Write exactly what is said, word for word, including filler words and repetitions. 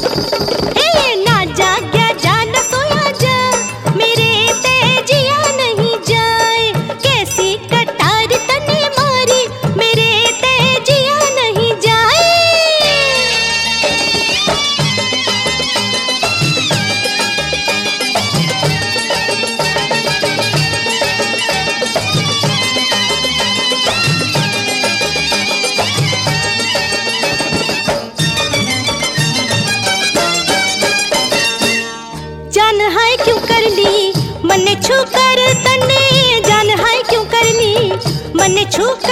ए ना जाग्या जा न सोया जा, मेरे ते जिया नहीं जाए। कैसी कटार तने मारी, मेरे ते जिया नहीं जाए। जान हाय क्यों कर ली मने छू कर तने, जान हाय क्यों कर ली मने छू